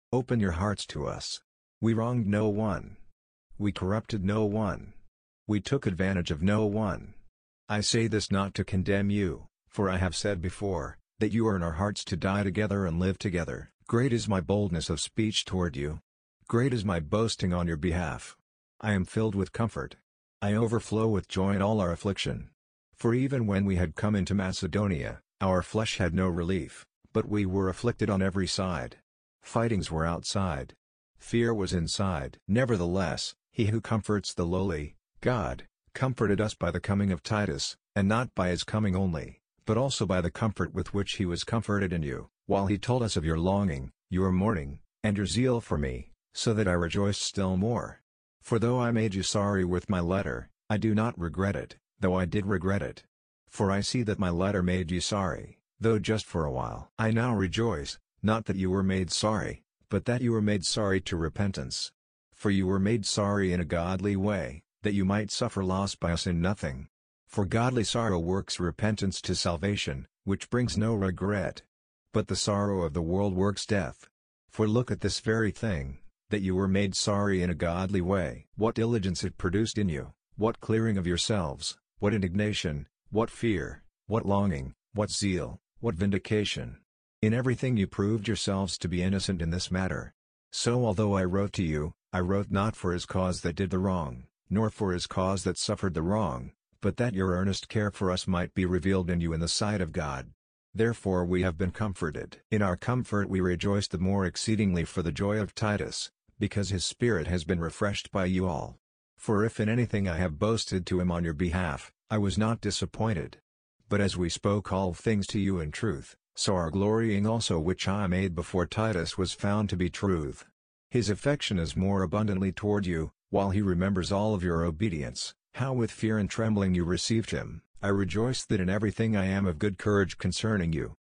Open your hearts to us. We wronged no one. We corrupted no one. We took advantage of no one. I say this not to condemn you, for I have said before, that you are in our hearts to die together and live together. Great is my boldness of speech toward you. Great is my boasting on your behalf. I am filled with comfort. I overflow with joy in all our affliction. For even when we had come into Macedonia, our flesh had no relief, but we were afflicted on every side. Fightings were outside. Fear was inside. Nevertheless, he who comforts the lowly, God, comforted us by the coming of Titus, and not by his coming only, but also by the comfort with which he was comforted in you, while he told us of your longing, your mourning, and your zeal for me, so that I rejoiced still more. For though I made you sorry with my letter, I do not regret it, though I did regret it. For I see that my letter made you sorry, though just for a while. I now rejoice, not that you were made sorry, but that you were made sorry to repentance. For you were made sorry in a godly way, that you might suffer loss by us in nothing. For godly sorrow works repentance to salvation, which brings no regret. But the sorrow of the world works death. For look at this very thing, that you were made sorry in a godly way. What diligence it produced in you, what clearing of yourselves, what indignation, what fear, what longing, what zeal, what vindication. In everything you proved yourselves to be innocent in this matter. So although I wrote to you, I wrote not for his cause that did the wrong, nor for his cause that suffered the wrong, but that your earnest care for us might be revealed in you in the sight of God. Therefore we have been comforted. In our comfort we rejoice the more exceedingly for the joy of Titus, because his spirit has been refreshed by you all. For if in anything I have boasted to him on your behalf, I was not disappointed. But as we spoke all things to you in truth, so our glorying also which I made before Titus was found to be truth. His affection is more abundantly toward you, while he remembers all of your obedience, how with fear and trembling you received him. I rejoice that in everything I am of good courage concerning you,